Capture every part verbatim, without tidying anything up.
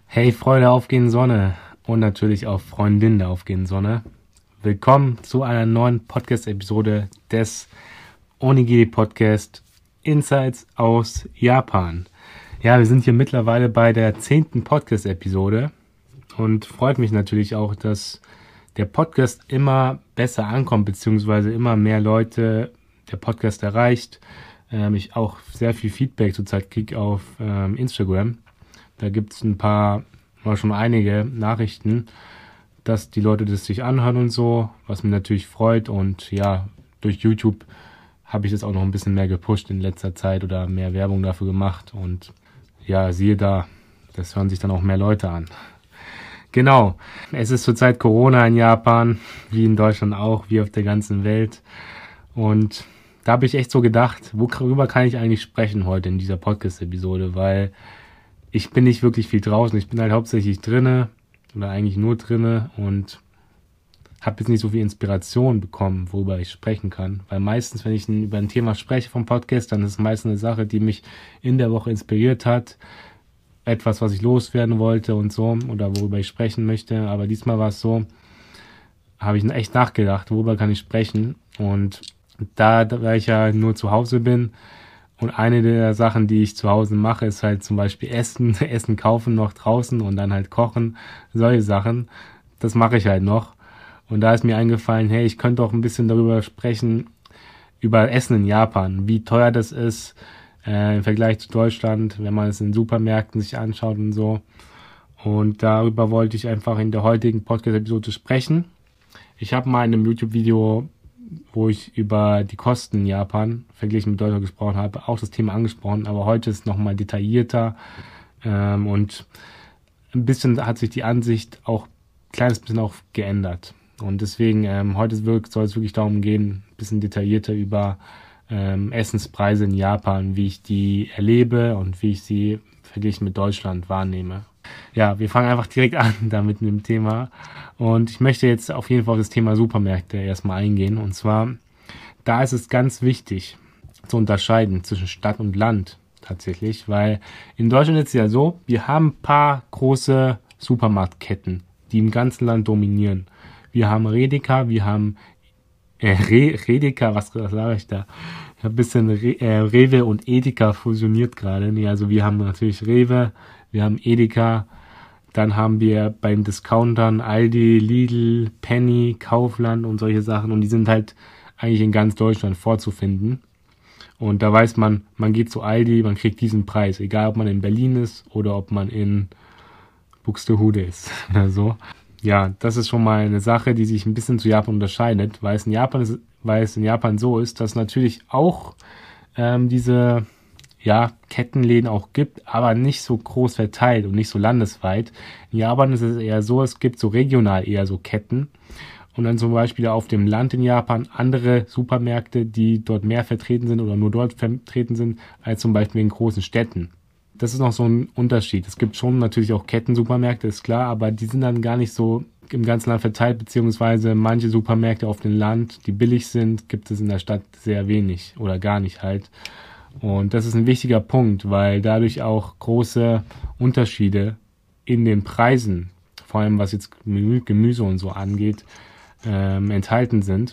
Hey Freunde der aufgehenden Sonne und natürlich auch Freundin der aufgehenden Sonne. Willkommen zu einer neuen Podcast-Episode des Onigiri-Podcast Insights aus Japan. Ja, wir sind hier mittlerweile bei der zehnten Podcast-Episode und freut mich natürlich auch, dass der Podcast immer besser ankommt, beziehungsweise immer mehr Leute der Podcast erreicht. Ähm, ich auch sehr viel Feedback zurzeit kriege auf ähm, Instagram. Da gibt es ein paar, mal schon einige Nachrichten, dass die Leute das sich anhören und so, was mich natürlich freut. Und ja, durch YouTube habe ich das auch noch ein bisschen mehr gepusht in letzter Zeit oder mehr Werbung dafür gemacht. Und ja, siehe da, das hören sich dann auch mehr Leute an. Genau, es ist zurzeit Corona in Japan, wie in Deutschland auch, wie auf der ganzen Welt. Und da habe ich echt so gedacht, worüber kann ich eigentlich sprechen heute in dieser Podcast-Episode, weil ich bin nicht wirklich viel draußen. Ich bin halt hauptsächlich drinne oder eigentlich nur drinne und habe jetzt nicht so viel Inspiration bekommen, worüber ich sprechen kann. Weil meistens, wenn ich über ein Thema spreche vom Podcast, dann ist es meistens eine Sache, die mich in der Woche inspiriert hat. Etwas, was ich loswerden wollte und so oder worüber ich sprechen möchte. Aber diesmal war es so, habe ich echt nachgedacht, worüber kann ich sprechen. Und da, da ich ja nur zu Hause bin, und eine der Sachen, die ich zu Hause mache, ist halt zum Beispiel Essen, Essen kaufen noch draußen und dann halt kochen, solche Sachen. Das mache ich halt noch. Und da ist mir eingefallen, hey, ich könnte auch ein bisschen darüber sprechen, über Essen in Japan, wie teuer das ist äh, im Vergleich zu Deutschland, wenn man es in Supermärkten sich anschaut und so. Und darüber wollte ich einfach in der heutigen Podcast-Episode sprechen. Ich habe mal in einem YouTube-Video, wo ich über die Kosten in Japan verglichen mit Deutschland gesprochen habe, auch das Thema angesprochen, aber heute ist es nochmal detaillierter ähm, und ein bisschen hat sich die Ansicht auch ein kleines bisschen auch geändert. Und deswegen, ähm, heute soll es wirklich darum gehen, ein bisschen detaillierter über ähm, Essenspreise in Japan, wie ich die erlebe und wie ich sie verglichen mit Deutschland wahrnehme. Ja, wir fangen einfach direkt an damit mit dem Thema und ich möchte jetzt auf jeden Fall auf das Thema Supermärkte erstmal eingehen und zwar, da ist es ganz wichtig zu unterscheiden zwischen Stadt und Land tatsächlich, weil in Deutschland ist es ja so, wir haben ein paar große Supermarktketten, die im ganzen Land dominieren. Wir haben Redeka, wir haben äh, Re, Redeka, was, was sage ich da? Ich habe ein bisschen Re, äh, Rewe und Edeka fusioniert gerade. Nee, also wir haben natürlich Rewe, wir haben Edeka, dann haben wir bei den Discountern Aldi, Lidl, Penny, Kaufland und solche Sachen und die sind halt eigentlich in ganz Deutschland vorzufinden. Und da weiß man, man geht zu Aldi, man kriegt diesen Preis, egal ob man in Berlin ist oder ob man in Buxtehude ist oder so. Ja, das ist schon mal eine Sache, die sich ein bisschen zu Japan unterscheidet, weil es in Japan ist, weil es in Japan so ist, dass natürlich auch ähm, diese ja, Kettenläden auch gibt, aber nicht so groß verteilt und nicht so landesweit. In Japan ist es eher so, es gibt so regional eher so Ketten und dann zum Beispiel auf dem Land in Japan andere Supermärkte, die dort mehr vertreten sind oder nur dort vertreten sind, als zum Beispiel in großen Städten. Das ist noch so ein Unterschied. Es gibt schon natürlich auch Kettensupermärkte, ist klar, aber die sind dann gar nicht so im ganzen Land verteilt, beziehungsweise manche Supermärkte auf dem Land, die billig sind, gibt es in der Stadt sehr wenig oder gar nicht halt. Und das ist ein wichtiger Punkt, weil dadurch auch große Unterschiede in den Preisen, vor allem was jetzt Gemüse und so angeht, ähm, enthalten sind.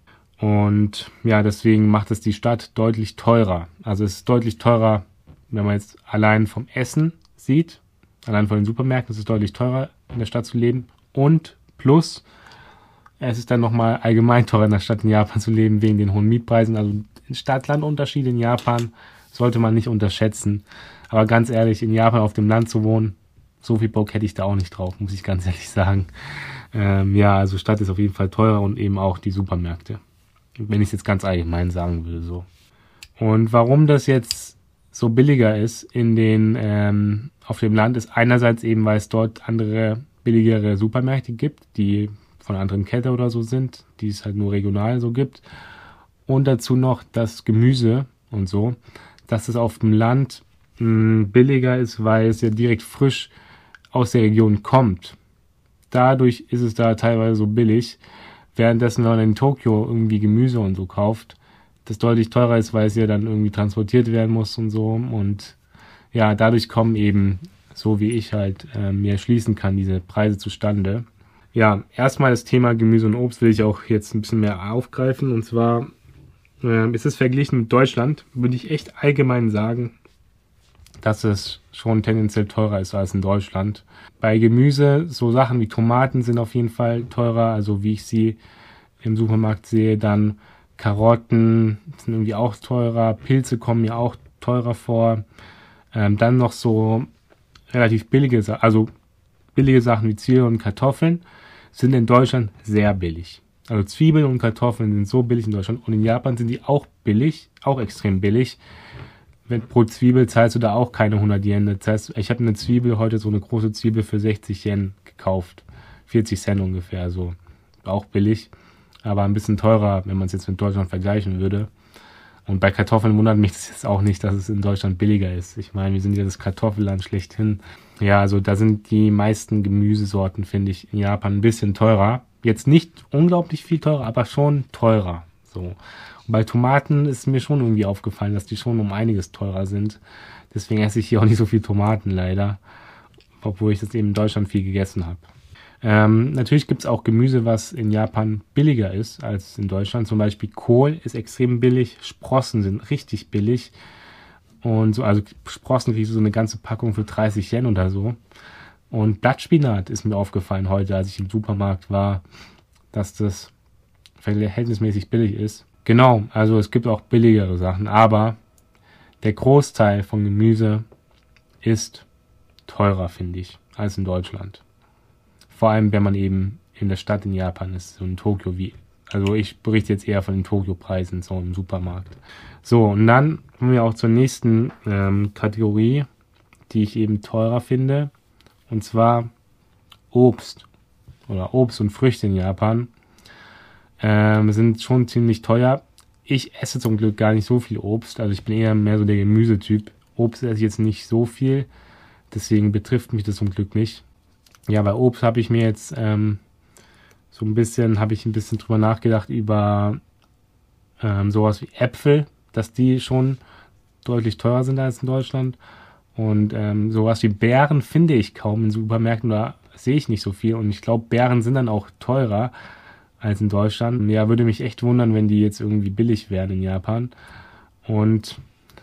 Und ja, deswegen macht es die Stadt deutlich teurer. Also es ist deutlich teurer, wenn man jetzt allein vom Essen sieht, allein von den Supermärkten, ist es deutlich teurer in der Stadt zu leben. Und plus, es ist dann nochmal allgemein teurer in der Stadt in Japan zu leben, wegen den hohen Mietpreisen. Also Stadt-Land-Unterschied in Japan sollte man nicht unterschätzen. Aber ganz ehrlich, in Japan auf dem Land zu wohnen, so viel Bock hätte ich da auch nicht drauf, muss ich ganz ehrlich sagen. Ähm, ja, also Stadt ist auf jeden Fall teurer und eben auch die Supermärkte. Wenn ich es jetzt ganz allgemein sagen will, so. Und warum das jetzt so billiger ist in den ähm, auf dem Land, ist einerseits eben, weil es dort andere billigere Supermärkte gibt, die von einer anderen Kette oder so sind, die es halt nur regional so gibt. Und dazu noch das Gemüse und so, dass es auf dem Land mh, billiger ist, weil es ja direkt frisch aus der Region kommt. Dadurch ist es da teilweise so billig, währenddessen, wenn man in Tokio irgendwie Gemüse und so kauft, das deutlich teurer ist, weil es ja dann irgendwie transportiert werden muss und so. Und ja, dadurch kommen eben so wie ich halt äh, mir erschließen kann, diese Preise zustande. Ja, erstmal das Thema Gemüse und Obst will ich auch jetzt ein bisschen mehr aufgreifen. Und zwar äh, ist es verglichen mit Deutschland, würde ich echt allgemein sagen, dass es schon tendenziell teurer ist als in Deutschland. Bei Gemüse, so Sachen wie Tomaten sind auf jeden Fall teurer, also wie ich sie im Supermarkt sehe. Dann Karotten sind irgendwie auch teurer, Pilze kommen mir auch teurer vor. Ähm, dann noch so relativ billige, also billige Sachen wie Zwiebeln und Kartoffeln sind in Deutschland sehr billig. Also Zwiebeln und Kartoffeln sind so billig in Deutschland und in Japan sind die auch billig, auch extrem billig. Wenn pro Zwiebel zahlst du da auch keine hundert Yen. Das heißt, ich habe eine Zwiebel heute, so eine große Zwiebel für sechzig Yen gekauft. vierzig Cent ungefähr, so. Auch billig, aber ein bisschen teurer, wenn man es jetzt mit Deutschland vergleichen würde. Und bei Kartoffeln wundert mich das jetzt auch nicht, dass es in Deutschland billiger ist. Ich meine, wir sind ja das Kartoffelland schlechthin. Ja, also da sind die meisten Gemüsesorten, finde ich, in Japan ein bisschen teurer. Jetzt nicht unglaublich viel teurer, aber schon teurer. So. Und bei Tomaten ist mir schon irgendwie aufgefallen, dass die schon um einiges teurer sind. Deswegen esse ich hier auch nicht so viel Tomaten leider, obwohl ich das eben in Deutschland viel gegessen habe. Ähm, natürlich gibt es auch Gemüse, was in Japan billiger ist als in Deutschland. Zum Beispiel Kohl ist extrem billig, Sprossen sind richtig billig. Und so, also Sprossen kriegst du so eine ganze Packung für dreißig Yen oder so. Und Blattspinat ist mir aufgefallen heute, als ich im Supermarkt war, dass das verhältnismäßig billig ist. Genau, also es gibt auch billigere Sachen, aber der Großteil von Gemüse ist teurer, finde ich, als in Deutschland. Vor allem, wenn man eben in der Stadt in Japan ist, so in Tokio wie, also ich berichte jetzt eher von den Tokio-Preisen, so im Supermarkt. So, und dann kommen wir auch zur nächsten ähm, Kategorie, die ich eben teurer finde, und zwar Obst oder Obst und Früchte in Japan ähm, sind schon ziemlich teuer. Ich esse zum Glück gar nicht so viel Obst, also ich bin eher mehr so der Gemüsetyp. Obst esse ich jetzt nicht so viel, deswegen betrifft mich das zum Glück nicht. Ja, bei Obst habe ich mir jetzt ähm, so ein bisschen, habe ich ein bisschen drüber nachgedacht über ähm, sowas wie Äpfel, dass die schon deutlich teurer sind als in Deutschland. Und ähm, sowas wie Beeren finde ich kaum in Supermärkten, da sehe ich nicht so viel. Und ich glaube, Beeren sind dann auch teurer als in Deutschland. Ja, würde mich echt wundern, wenn die jetzt irgendwie billig wären in Japan. Und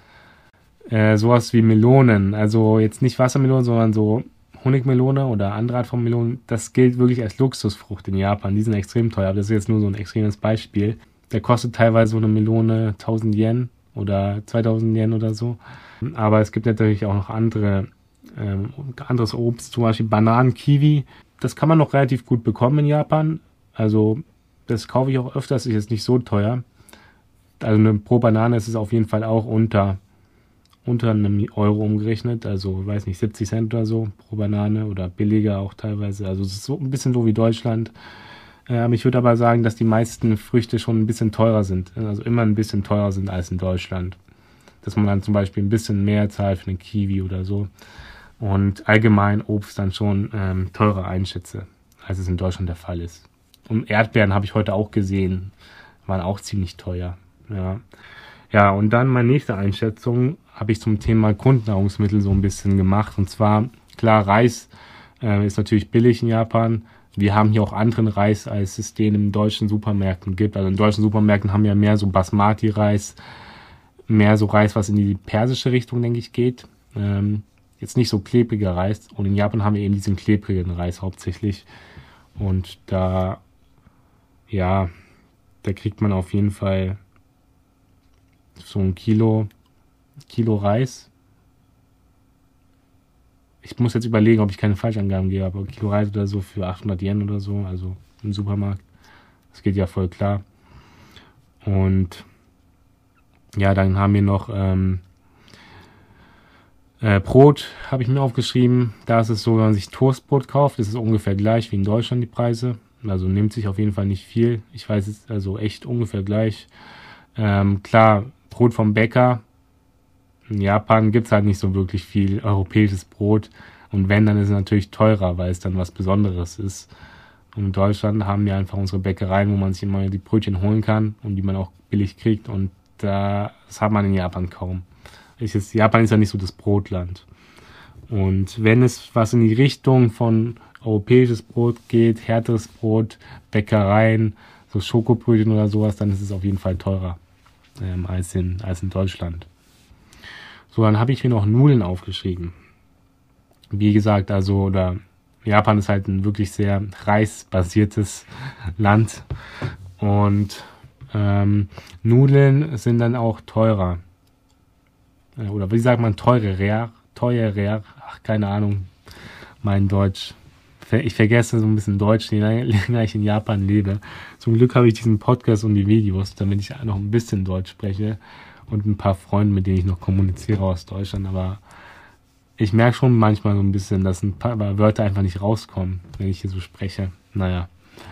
äh, sowas wie Melonen, also jetzt nicht Wassermelonen, sondern so Honigmelone oder andere Art von Melonen, das gilt wirklich als Luxusfrucht in Japan. Die sind extrem teuer, aber das ist jetzt nur so ein extremes Beispiel. Da kostet teilweise so eine Melone tausend Yen oder zweitausend Yen oder so. Aber es gibt natürlich auch noch andere, ähm, anderes Obst, zum Beispiel Bananen, Kiwi. Das kann man noch relativ gut bekommen in Japan. Also das kaufe ich auch öfters, ist jetzt nicht so teuer. Also eine, pro Banane ist es auf jeden Fall auch unter unter einem Euro umgerechnet, also weiß nicht, siebzig Cent oder so pro Banane oder billiger auch teilweise. Also es ist so ein bisschen so wie Deutschland. Ähm, ich würde aber sagen, dass die meisten Früchte schon ein bisschen teurer sind, also immer ein bisschen teurer sind als in Deutschland. Dass man dann zum Beispiel ein bisschen mehr zahlt für eine Kiwi oder so und allgemein Obst dann schon ähm, teurer einschätze, als es in Deutschland der Fall ist. Und Erdbeeren habe ich heute auch gesehen, waren auch ziemlich teuer. Ja, ja, und dann meine nächste Einschätzung habe ich zum Thema Grundnahrungsmittel so ein bisschen gemacht. Und zwar, klar, Reis äh, ist natürlich billig in Japan. Wir haben hier auch anderen Reis, als es den in deutschen Supermärkten gibt. Also in deutschen Supermärkten haben wir mehr so Basmati-Reis, mehr so Reis, was in die persische Richtung, denke ich, geht. Ähm, jetzt nicht so klebriger Reis. Und in Japan haben wir eben diesen klebrigen Reis hauptsächlich. Und da, ja, da kriegt man auf jeden Fall so ein Kilo Kilo Reis. Ich muss jetzt überlegen, ob ich keine Falschangaben gebe, aber Kilo Reis oder so für achthundert Yen oder so, also im Supermarkt. Das geht ja voll klar. Und ja, dann haben wir noch ähm, äh, Brot, habe ich mir aufgeschrieben. Da ist es so, wenn man sich Toastbrot kauft, ist es ungefähr gleich wie in Deutschland die Preise. Also nimmt sich auf jeden Fall nicht viel. Ich weiß, es ist also echt ungefähr gleich. Ähm, klar, Brot vom Bäcker. In Japan gibt es halt nicht so wirklich viel europäisches Brot. Und wenn, dann ist es natürlich teurer, weil es dann was Besonderes ist. Und in Deutschland haben wir einfach unsere Bäckereien, wo man sich immer die Brötchen holen kann und die man auch billig kriegt. Und da, das hat man in Japan kaum. Ich ist, Japan ist ja nicht so das Brotland. Und wenn es was in die Richtung von europäisches Brot geht, härteres Brot, Bäckereien, so Schokobrötchen oder sowas, dann ist es auf jeden Fall teurer ähm, als, in, als in Deutschland. So, dann habe ich mir noch Nudeln aufgeschrieben. Wie gesagt, also, oder Japan ist halt ein wirklich sehr reisbasiertes Land. Und ähm, Nudeln sind dann auch teurer. Äh, oder wie sagt man, teurer, teurer, ach, keine Ahnung, mein Deutsch. Ich vergesse so ein bisschen Deutsch, je länger ich in Japan lebe. Zum Glück habe ich diesen Podcast und die Videos, damit ich noch ein bisschen Deutsch spreche und ein paar Freunde, mit denen ich noch kommuniziere aus Deutschland. Aber ich merke schon manchmal so ein bisschen, dass ein paar Wörter einfach nicht rauskommen, wenn ich hier so spreche. Naja.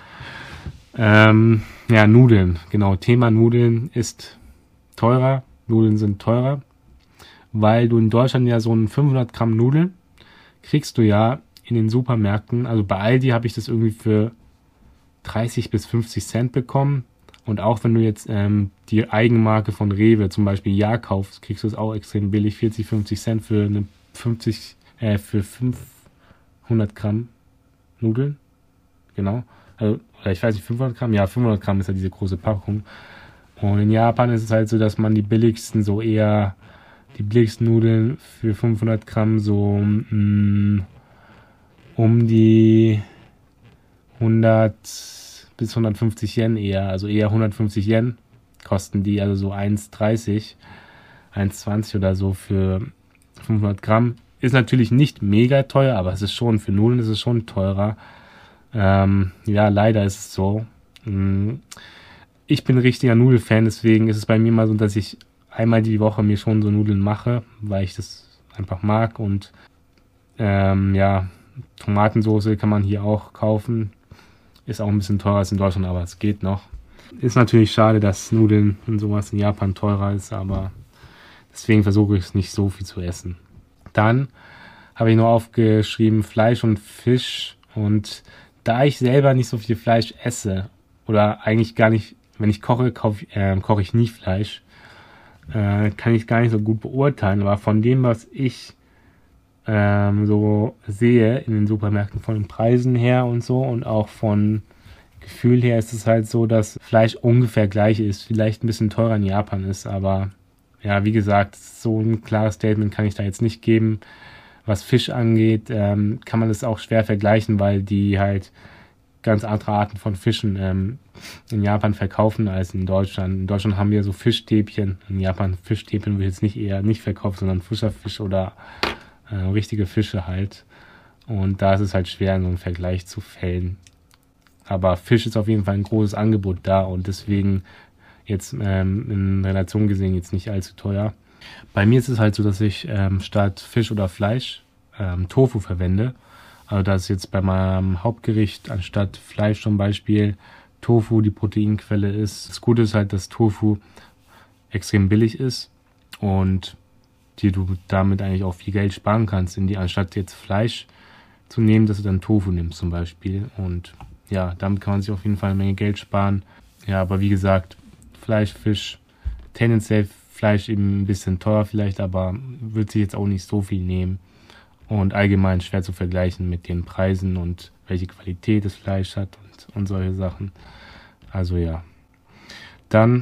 Ähm, ja, Nudeln. Genau, Thema Nudeln ist teurer. Nudeln sind teurer, weil du in Deutschland ja so einen fünfhundert Gramm Nudeln kriegst du ja in den Supermärkten, also bei Aldi habe ich das irgendwie für dreißig bis fünfzig Cent bekommen. Und auch wenn du jetzt ähm, die Eigenmarke von Rewe, zum Beispiel Ja kaufst, kriegst du es auch extrem billig, vierzig, fünfzig Cent für eine fünfzig, äh, für fünfhundert Gramm Nudeln. Genau. Also, oder ich weiß nicht, fünfhundert Gramm? Ja, fünfhundert Gramm ist ja diese große Packung. Und in Japan ist es halt so, dass man die billigsten so eher, die billigsten Nudeln für fünfhundert Gramm so, mh, um die hundert bis hundertfünfzig Yen eher, also eher hundertfünfzig Yen kosten die, also so eins dreißig, eins zwanzig oder so für fünfhundert Gramm. Ist natürlich nicht mega teuer, aber es ist schon, für Nudeln ist es schon teurer. Ähm, ja, leider ist es so. Ich bin ein richtiger Nudelfan, deswegen ist es bei mir mal so, dass ich einmal die Woche mir schon so Nudeln mache, weil ich das einfach mag. Und ähm, ja, Tomatensoße kann man hier auch kaufen. Ist auch ein bisschen teurer als in Deutschland, aber es geht noch. Ist natürlich schade, dass Nudeln und sowas in Japan teurer ist, aber deswegen versuche ich es nicht so viel zu essen. Dann habe ich noch aufgeschrieben Fleisch und Fisch. Und da ich selber nicht so viel Fleisch esse, oder eigentlich gar nicht, wenn ich koche, kauf, äh, koche ich nie Fleisch, äh, kann ich gar nicht so gut beurteilen. Aber von dem, was ich ähm, so sehe in den Supermärkten, von den Preisen her und so und auch von Gefühl her, ist es halt so, dass Fleisch ungefähr gleich ist, vielleicht ein bisschen teurer in Japan ist, aber ja, wie gesagt, so ein klares Statement kann ich da jetzt nicht geben. Was Fisch angeht, ähm, kann man das auch schwer vergleichen, weil die halt ganz andere Arten von Fischen ähm, in Japan verkaufen als in Deutschland. In Deutschland haben wir so Fischstäbchen, in Japan Fischstäbchen wird jetzt nicht eher nicht verkauft, sondern Fischerfisch oder äh, richtige Fische halt. Und da ist es halt schwer, so einen Vergleich zu fällen. Aber Fisch ist auf jeden Fall ein großes Angebot da und deswegen jetzt ähm, in Relation gesehen jetzt nicht allzu teuer. Bei mir ist es halt so, dass ich ähm, statt Fisch oder Fleisch ähm, Tofu verwende. Also dass jetzt bei meinem Hauptgericht anstatt Fleisch zum Beispiel Tofu die Proteinquelle ist. Das Gute ist halt, dass Tofu extrem billig ist und die du damit eigentlich auch viel Geld sparen kannst, in die, anstatt jetzt Fleisch zu nehmen, dass du dann Tofu nimmst zum Beispiel. Und ja, damit kann man sich auf jeden Fall eine Menge Geld sparen. Ja, aber wie gesagt, Fleisch, Fisch, tendenziell Fleisch eben ein bisschen teuer vielleicht, aber wird sich jetzt auch nicht so viel nehmen. Und allgemein schwer zu vergleichen mit den Preisen und welche Qualität das Fleisch hat und, und solche Sachen. Also ja. Dann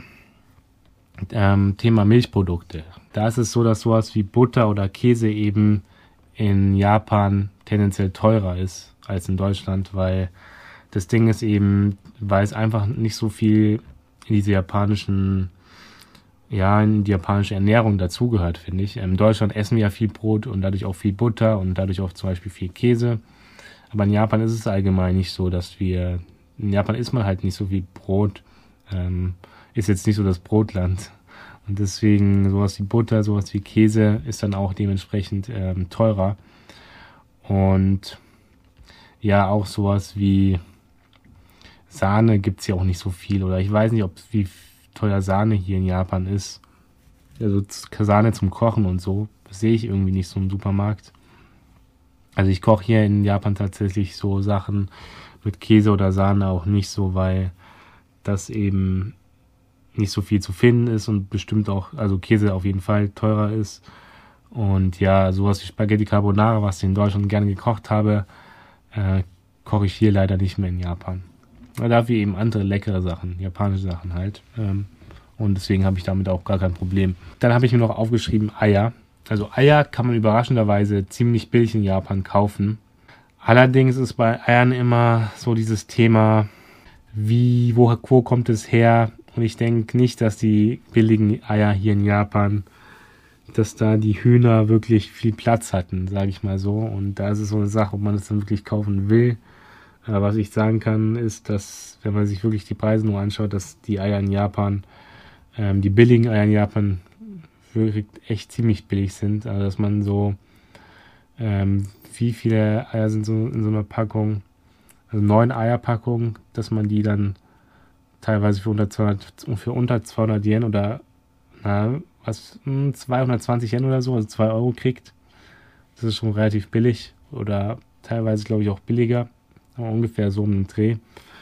ähm, Thema Milchprodukte. Da ist es so, dass sowas wie Butter oder Käse eben in Japan tendenziell teurer ist als in Deutschland, weil das Ding ist eben, weil es einfach nicht so viel in diese japanischen, ja, in die japanische Ernährung dazugehört, finde ich. In Deutschland essen wir ja viel Brot und dadurch auch viel Butter und dadurch auch zum Beispiel viel Käse. Aber in Japan ist es allgemein nicht so, dass wir, in Japan isst man halt nicht so viel Brot, ähm, ist jetzt nicht so das Brotland. Und deswegen sowas wie Butter, sowas wie Käse ist dann auch dementsprechend ähm, teurer. Und ja, auch sowas wie Sahne gibt's ja auch nicht so viel. Oder ich weiß nicht, ob wie teuer Sahne hier in Japan ist. Also Sahne zum Kochen und so, das sehe ich irgendwie nicht so im Supermarkt. Also ich koche hier in Japan tatsächlich so Sachen mit Käse oder Sahne auch nicht so, weil das eben nicht so viel zu finden ist und bestimmt auch, also Käse auf jeden Fall teurer ist. Und ja, sowas wie Spaghetti Carbonara, was ich in Deutschland gerne gekocht habe, äh, koche ich hier leider nicht mehr in Japan. Dafür eben andere leckere Sachen, japanische Sachen halt. Ähm, und deswegen habe ich damit auch gar kein Problem. Dann habe ich mir noch aufgeschrieben Eier. Also Eier kann man überraschenderweise ziemlich billig in Japan kaufen. Allerdings ist bei Eiern immer so dieses Thema, wie, wo, wo kommt es her? Und ich denke nicht, dass die billigen Eier hier in Japan, dass da die Hühner wirklich viel Platz hatten, sage ich mal so. Und da ist es so eine Sache, ob man das dann wirklich kaufen will. Aber was ich sagen kann, ist, dass, wenn man sich wirklich die Preise nur anschaut, dass die Eier in Japan, ähm, die billigen Eier in Japan wirklich echt ziemlich billig sind. Also dass man so, ähm, wie viele Eier sind so in so einer Packung, also neun Eierpackungen, dass man die dann teilweise für unter zweihundert, für unter zweihundert Yen oder na, was, zweihundertzwanzig Yen oder so, also zwei Euro kriegt. Das ist schon relativ billig oder teilweise, glaube ich, auch billiger. Aber ungefähr so um den Dreh.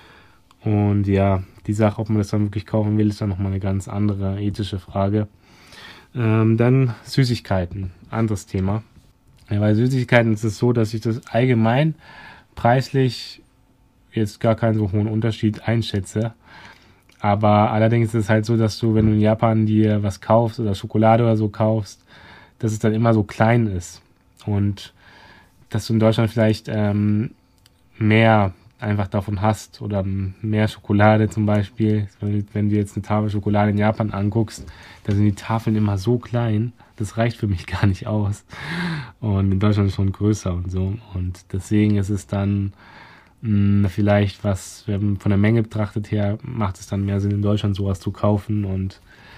Und ja, die Sache, ob man das dann wirklich kaufen will, ist dann nochmal eine ganz andere ethische Frage. Ähm, dann Süßigkeiten, anderes Thema. Ja, bei Süßigkeiten ist es so, dass ich das allgemein preislich jetzt gar keinen so hohen Unterschied einschätze. Aber allerdings ist es halt so, dass du, wenn du in Japan dir was kaufst oder Schokolade oder so kaufst, dass es dann immer so klein ist. Und dass du in Deutschland vielleicht ähm, mehr einfach davon hast oder mehr Schokolade zum Beispiel. Wenn du jetzt eine Tafel Schokolade in Japan anguckst, da sind die Tafeln immer so klein, das reicht für mich gar nicht aus. Und in Deutschland ist es schon größer und so. Und deswegen ist es dann mh, vielleicht was, wenn von der Menge betrachtet her, macht es dann mehr Sinn, in Deutschland sowas zu kaufen. Und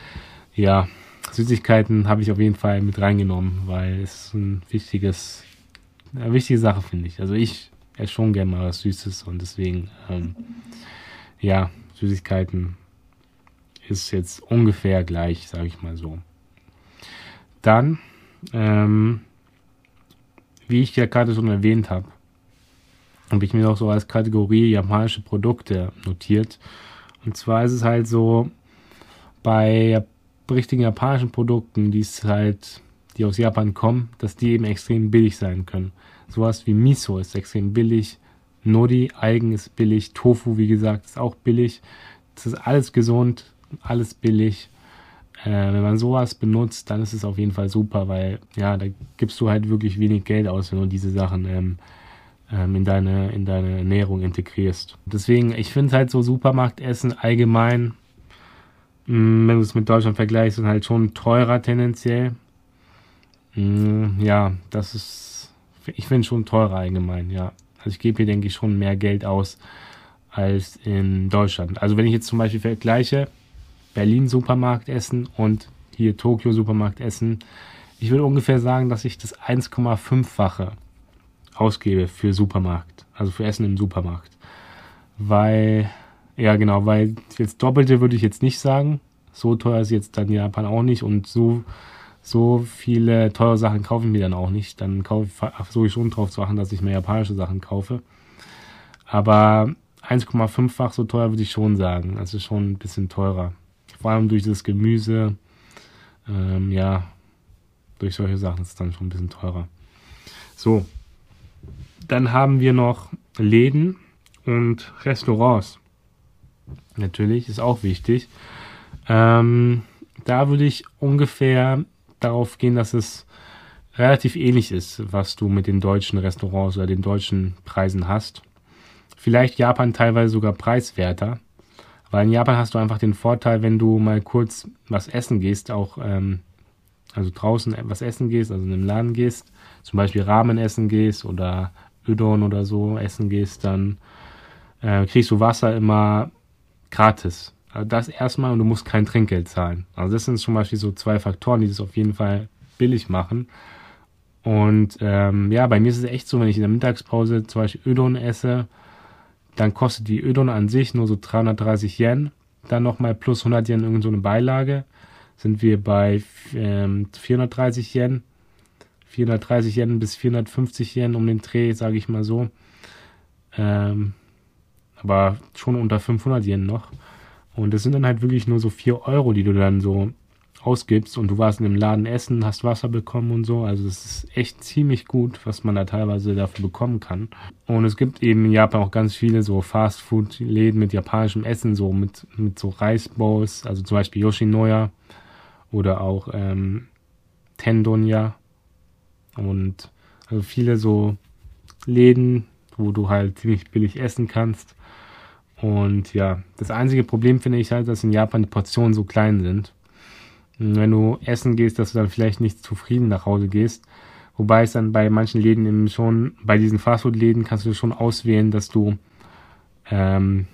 ja, Süßigkeiten habe ich auf jeden Fall mit reingenommen, weil es ein wichtiges, eine wichtige Sache, finde ich. Also ich esse schon gerne mal was Süßes und deswegen, ähm, ja, Süßigkeiten ist jetzt ungefähr gleich, sage ich mal so. Dann, ähm, wie ich ja gerade schon erwähnt habe, habe ich mir noch so als Kategorie japanische Produkte notiert. Und zwar ist es halt so, bei richtigen japanischen Produkten, die es halt, die aus Japan kommen, dass die eben extrem billig sein können. Sowas wie Miso ist extrem billig, Nori, Algen ist billig, Tofu, wie gesagt, ist auch billig. Das ist alles gesund, alles billig. Äh, wenn man sowas benutzt, dann ist es auf jeden Fall super, weil ja, da gibst du halt wirklich wenig Geld aus, wenn du diese Sachen ähm, ähm, in deine in deine Ernährung integrierst. Deswegen, ich finde halt so Supermarktessen allgemein, mh, wenn du es mit Deutschland vergleichst, ist halt schon teurer tendenziell. Mh, ja, das ist ich finde schon teurer allgemein, ja. Also ich gebe hier, denke ich, schon mehr Geld aus als in Deutschland. Also wenn ich jetzt zum Beispiel vergleiche, Berlin Supermarktessen und hier Tokio Supermarktessen, ich würde ungefähr sagen, dass ich das eins Komma fünf-fache ausgebe für Supermarkt, also für Essen im Supermarkt. Weil, ja genau, weil jetzt Doppelte würde ich jetzt nicht sagen. So teuer ist jetzt dann Japan auch nicht und so So viele teure Sachen kaufe ich mir dann auch nicht. Dann kaufe ich, versuche ich schon drauf zu achten, dass ich mehr japanische Sachen kaufe. Aber eins Komma fünf-fach so teuer würde ich schon sagen. Also schon ein bisschen teurer. Vor allem durch das Gemüse. Ähm, ja, durch solche Sachen ist es dann schon ein bisschen teurer. So, dann haben wir noch Läden und Restaurants. Natürlich, ist auch wichtig. Ähm, da würde ich ungefähr darauf gehen, dass es relativ ähnlich ist, was du mit den deutschen Restaurants oder den deutschen Preisen hast. Vielleicht Japan teilweise sogar preiswerter, weil in Japan hast du einfach den Vorteil, wenn du mal kurz was essen gehst, auch ähm, also draußen was essen gehst, also in einem Laden gehst, zum Beispiel Ramen essen gehst oder Udon oder so essen gehst, dann äh, kriegst du Wasser immer gratis. Also das erstmal und du musst kein Trinkgeld zahlen. Also das sind zum Beispiel so zwei Faktoren, die das auf jeden Fall billig machen. Und ähm, ja, bei mir ist es echt so, wenn ich in der Mittagspause zum Beispiel Udon esse, dann kostet die Udon an sich nur so dreihundertdreißig Yen. Dann nochmal plus hundert Yen irgend so eine Beilage. Sind wir bei ähm, vierhundertdreißig Yen. vierhundertdreißig Yen bis vierhundertfünfzig Yen um den Dreh, sage ich mal so. Ähm, aber schon unter fünfhundert Yen noch. Und das sind dann halt wirklich nur so vier Euro, die du dann so ausgibst und du warst in einem Laden essen, hast Wasser bekommen und so. Also es ist echt ziemlich gut, was man da teilweise dafür bekommen kann. Und es gibt eben in Japan auch ganz viele so Fast-Food-Läden mit japanischem Essen, so mit, mit so Reisbowls, also zum Beispiel Yoshinoya oder auch ähm, Tendonya. Und also viele so Läden, wo du halt ziemlich billig essen kannst. Und ja, das einzige Problem finde ich halt, dass in Japan die Portionen so klein sind. Und wenn du essen gehst, dass du dann vielleicht nicht zufrieden nach Hause gehst. Wobei es dann bei manchen Läden eben schon, bei diesen Fastfood-Läden kannst du schon auswählen, dass du ähm,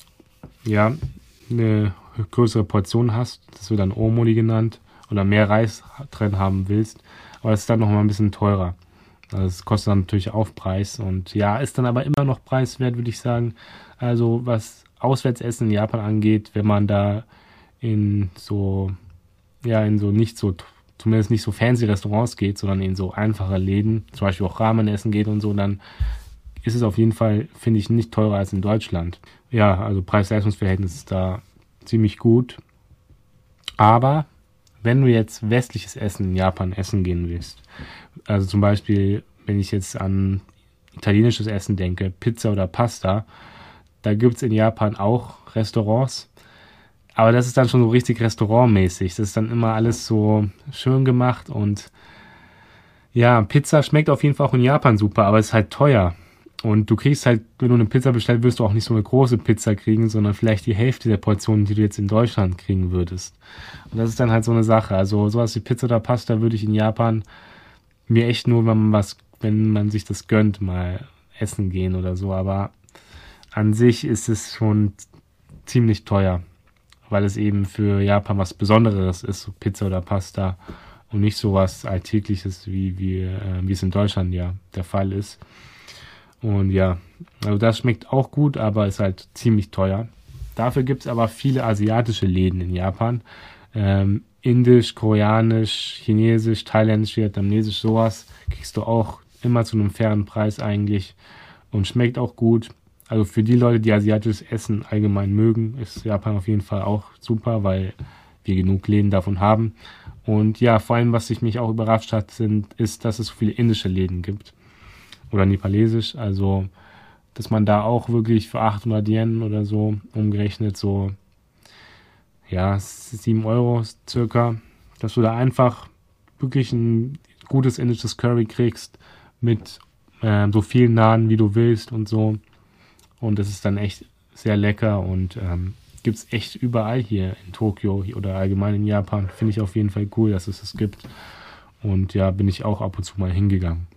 ja eine größere Portion hast. Das wird dann Omori genannt. Oder mehr Reis drin haben willst. Aber es ist dann nochmal ein bisschen teurer. Also es kostet dann natürlich Aufpreis. Und ja, ist dann aber immer noch preiswert, würde ich sagen. Also was Auswärtsessen in Japan angeht, wenn man da in so ja, in so nicht so, zumindest nicht so fancy Restaurants geht, sondern in so einfache Läden, zum Beispiel auch Ramen essen geht und so, dann ist es auf jeden Fall, finde ich, nicht teurer als in Deutschland. Ja, also Preis-Leistungs-Verhältnis ist da ziemlich gut. Aber wenn du jetzt westliches Essen in Japan essen gehen willst, also zum Beispiel, wenn ich jetzt an italienisches Essen denke, Pizza oder Pasta, da gibt es in Japan auch Restaurants. Aber das ist dann schon so richtig restaurantmäßig. Das ist dann immer alles so schön gemacht und ja, Pizza schmeckt auf jeden Fall auch in Japan super, aber ist halt teuer. Und du kriegst halt, wenn du eine Pizza bestellst, wirst du auch nicht so eine große Pizza kriegen, sondern vielleicht die Hälfte der Portionen, die du jetzt in Deutschland kriegen würdest. Und das ist dann halt so eine Sache. Also sowas wie Pizza oder Pasta würde ich in Japan mir echt nur, wenn man was, wenn man sich das gönnt, mal essen gehen oder so. Aber an sich ist es schon ziemlich teuer, weil es eben für Japan was Besonderes ist, so Pizza oder Pasta und nicht so was Alltägliches, wie, wie, äh, wie es in Deutschland ja der Fall ist. Und ja, also das schmeckt auch gut, aber ist halt ziemlich teuer. Dafür gibt es aber viele asiatische Läden in Japan. Ähm, Indisch, Koreanisch, Chinesisch, Thailändisch, Vietnamesisch, sowas kriegst du auch immer zu einem fairen Preis eigentlich und schmeckt auch gut. Also für die Leute, die asiatisches Essen allgemein mögen, ist Japan auf jeden Fall auch super, weil wir genug Läden davon haben. Und ja, vor allem, was sich mich auch überrascht hat, sind, ist, dass es so viele indische Läden gibt. Oder nepalesisch, also dass man da auch wirklich für achthundert Yen oder so umgerechnet so, ja, sieben Euro circa, dass du da einfach wirklich ein gutes indisches Curry kriegst mit äh, so vielen Nahen, wie du willst und so. Und das ist dann echt sehr lecker und ähm, gibt es echt überall hier in Tokio oder allgemein in Japan. Finde ich auf jeden Fall cool, dass es das gibt. Und ja, bin ich auch ab und zu mal hingegangen.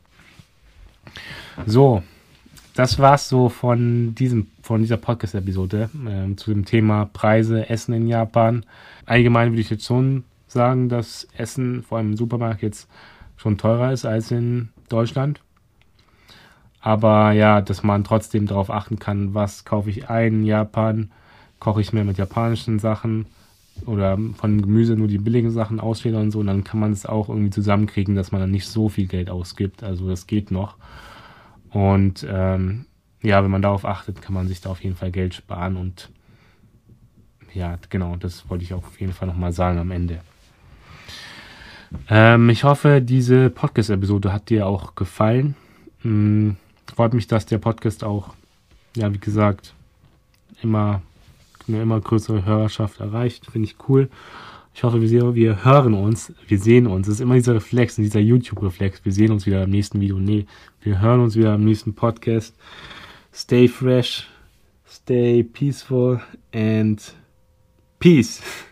So, das war's so von diesem, von dieser Podcast-Episode äh, zu dem Thema Preise, Essen in Japan. Allgemein würde ich jetzt schon sagen, dass Essen vor allem im Supermarkt jetzt schon teurer ist als in Deutschland. Aber ja, dass man trotzdem darauf achten kann, was kaufe ich ein in Japan, koche ich mehr mit japanischen Sachen oder von Gemüse nur die billigen Sachen auswählen und so. Und dann kann man es auch irgendwie zusammenkriegen, dass man dann nicht so viel Geld ausgibt. Also das geht noch. Und ähm, ja, wenn man darauf achtet, kann man sich da auf jeden Fall Geld sparen. Und ja, genau, das wollte ich auch auf jeden Fall nochmal sagen am Ende. Ähm, ich hoffe, diese Podcast-Episode hat dir auch gefallen. Hm, freut mich, dass der Podcast auch, ja, wie gesagt, immer eine immer größere Hörerschaft erreicht. Finde ich cool. Ich hoffe, wir, wir hören uns, wir sehen uns. Es ist immer dieser Reflex, dieser YouTube-Reflex. Wir sehen uns wieder im nächsten Video. Nee, wir hören uns wieder im nächsten Podcast. Stay fresh, stay peaceful and peace.